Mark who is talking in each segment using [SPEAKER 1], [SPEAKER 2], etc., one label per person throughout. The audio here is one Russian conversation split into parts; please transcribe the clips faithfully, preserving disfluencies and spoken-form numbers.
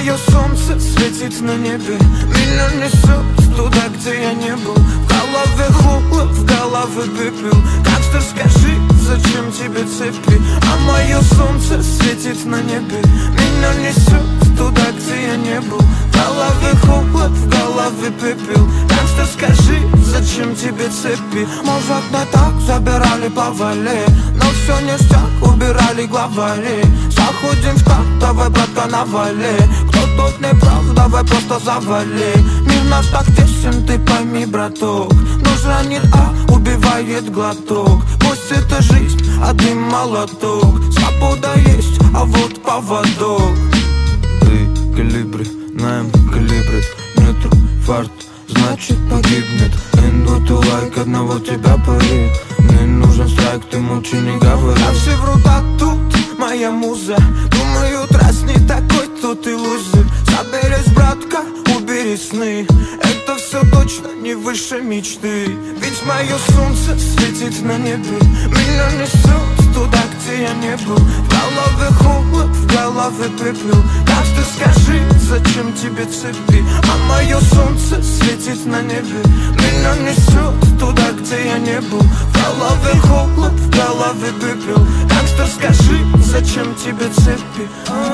[SPEAKER 1] мое солнце светит на небе, меня несет туда, где я не был. В голове холод, в голове пепел. Как ты скажи, зачем тебе цепи? А мое солнце светит на небе, меня несет туда, где я не был. В голове холод, в голове пепел. Как ты скажи, зачем тебе цепи? Может, не так забирали по вале, но все ништяк, убирали главарей. Заходим в так, давай, братка, навали. Кто тут не прав, давай просто завали. Мир наш так тесен, ты пойми, браток. Нож ранит, а убивает глоток. Пусть это жизнь, а дым молоток. Свобода есть, а вот поводок. Ты калибри, наем калибри. Нету фарт, значит погибнет. Индут лайк, одного тебя парит. Мне нужен страйк, ты молчи, не говори. А все врут, а тут моя муза. Думают, раз не такой, то ты лузер. Соберись, братка, убери сны. Это все точно не выше мечты. Ведь мое солнце светит на небе, меня несет туда, где я не был. В голове холод, в голове пепел. Как ты скажи, зачем тебе цепи? А мое солнце светит на небе, меня несет туда, где я не был. В голове холод, в голове пепел. Как ты скажи, зачем тебе цепи?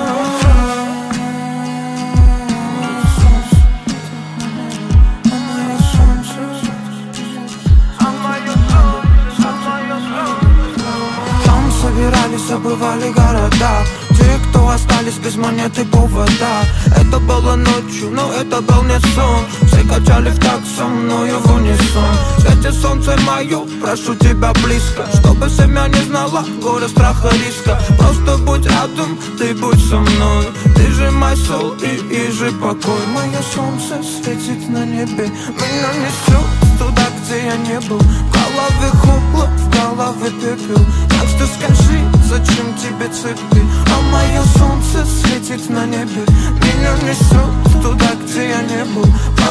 [SPEAKER 1] Собирались, забывали города. Те, кто остались без монеты повода. Это было ночью, но это был не сон. Все качали в так со мною в унисон. Светит солнце мое, прошу тебя близко, чтобы семья не знала горя, страха, риска. Просто будь рядом, ты будь со мной. Ты же мой сол и, и же покой. Мое солнце светит на небе, меня несет туда, где я не был. В голове холод, в голове пепел. Так что скажи, зачем тебе цепи? А мое солнце светит на небе, меня несет туда, где я не был.